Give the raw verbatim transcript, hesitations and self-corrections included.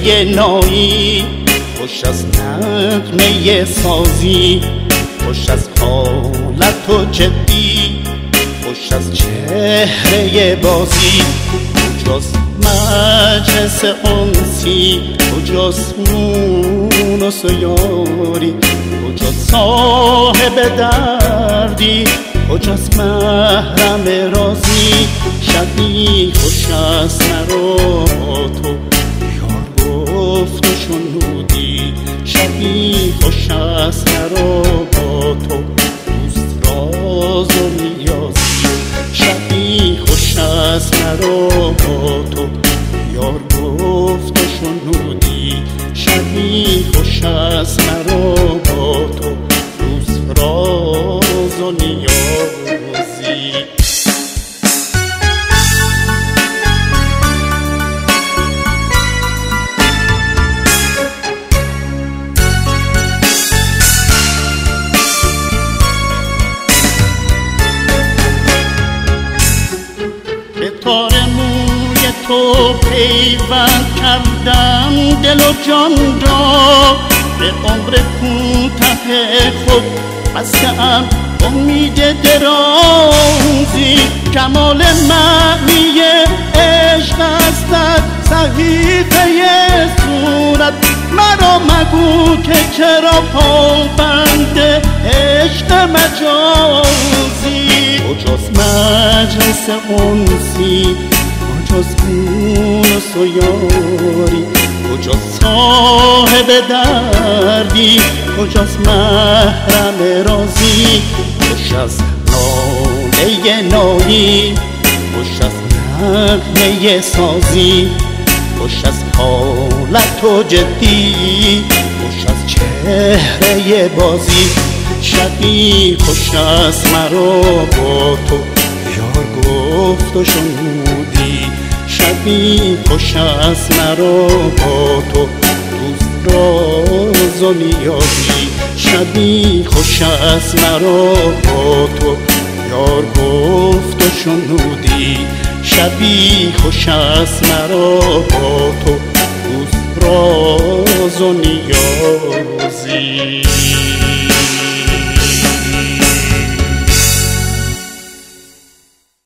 نایی، خوش از نغمه سازی، خوش از حالت و جدی، خوش از چهره بازی. کجاست مجلس انسی، کجاست مونس و یاری، کجاست صاحب دردی، کجاست محرم رازی. شبی خوش است مرا با تو یار گفت و شنودی، شبی خوش است مرا با تو دوست راز و نیازی. شبی خوش است مرا با تو یار گفت و شنودی، شبی خوش است مرا با تو دوست راز و نیازی. به تار موی تو پیوند کردم دل و جان را، به عمر کوته خود بسته‌ام امید درازی. کمال معنی عشق است در صحیفه صورت، مرا مگو که چرا پابند عشق مجازی. کجاست مجلس انسی، کجاست مونس و یاری، کجاست صاحب دردی، کجاست محرم رازی. خوش از ناله نایی، خوش از نغمه سازی، خوش از حالت و جدی، خوش از چهره بازی. شبی خوش است مرا با تو یار گفت و شنودی، شبی خوش است مرا با تو دوست راز و نیازی. شبی خوش است مرا با تو یار گفت و شنودی، شبی خوش است مرا با تو دوست راز و نیازی.